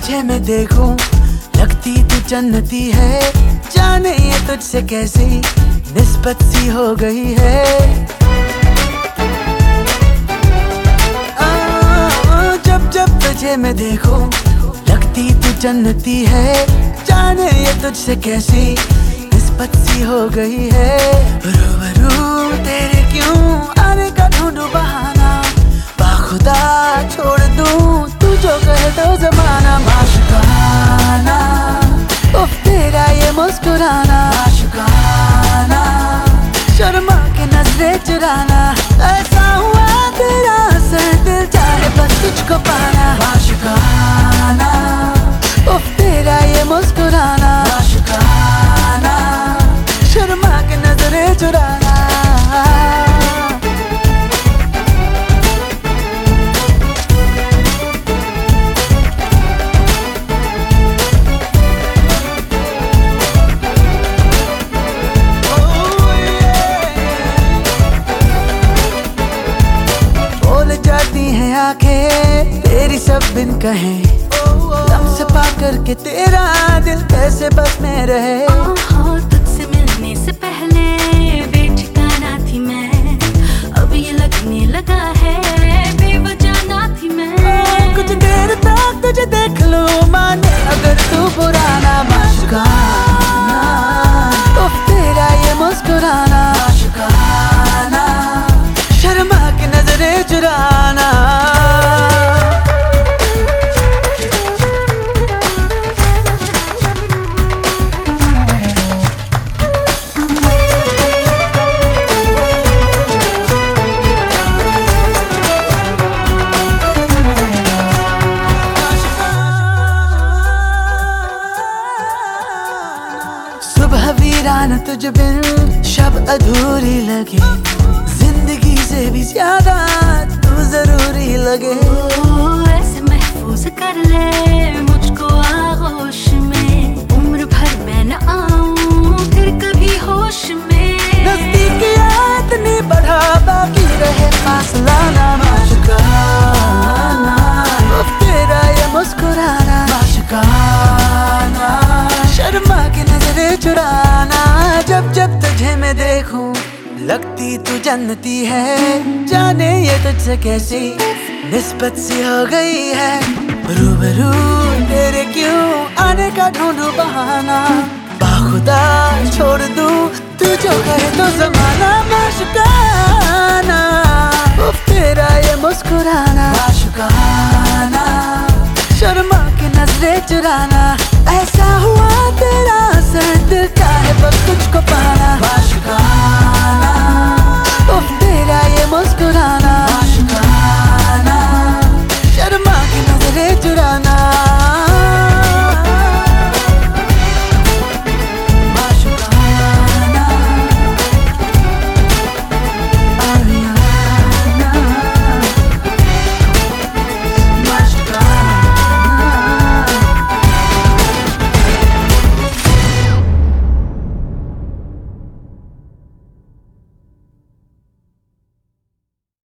तुझे मैं देखूं लगती तू जन्नती है, जाने ये तुझसे कैसी निस्बत सी हो गई है। जब जब तुझे मैं देखूं लगती तू जन्नती है, जाने ये तुझसे कैसी निस्बत सी हो गई है। रूबरू तेरे क्यों आने का ढूंढूं बहाना, बाखुदा छोड़ दूं तू जो कहे तो जमाना। माशुकाना उफ तेरा ये मुस्कुराना, माशुकाना शर्मा के नजरें चुराना, ऐसा हुआ तेरा असर दिल चाहे बस तुझको पाना। माशुकाना उफ तेरा ये मुस्कुराना, माशुकाना शर्मा के नजरें चुराना। आंखें तेरी सब बिन कहे, लम्स पा करके तेरा दिल कैसे बस में रहे। तुझसे मिलने से पहले बेठिकाना थी मैं, अब ये लगने लगा है बेवजह ना थी मैं। कुछ देर तक तुझे देख लूं माने अगर तू पुराना। माशुकाना उफ तेरा ये मुस्कुराना, माशुकाना शर्मा के नजरें चुराना। सुबह वीरान तुझ बिन शब अधूरी लगे, जिंदगी से भी ज्यादा तू जरूरी लगे। ऐसे महफूज कर ले मुझको आगोश में, उम्र भर मैं न आऊं फिर कभी होश में। नजदीकियात इतनी बढ़ा बाकी रहे फासला ना। माशुकाना उफ तेरा ये मुस्कुराना, माशुकाना शर्मा के नजरें चुराना। जब जब तुझे मैं देखूं लगती तू जन्नती है, जाने ये तुझसे कैसी निस्बत सी हो गई है। रूबरू तेरे क्यों आने का ढूंढूं बहाना, बाखुदा छोड़ दूं तू जो कहे तो जमाना। माशुकाना उफ तेरा ये मुस्कुराना, माशुकाना शर्मा के नजरें चुराना, ऐसा हुआ तेरा असर दिल चाहे बस तुझको पाना। माशुकाना उफ तेरा ये मुस्कुराना, माशुकाना शर्मा की नजरें चुराना।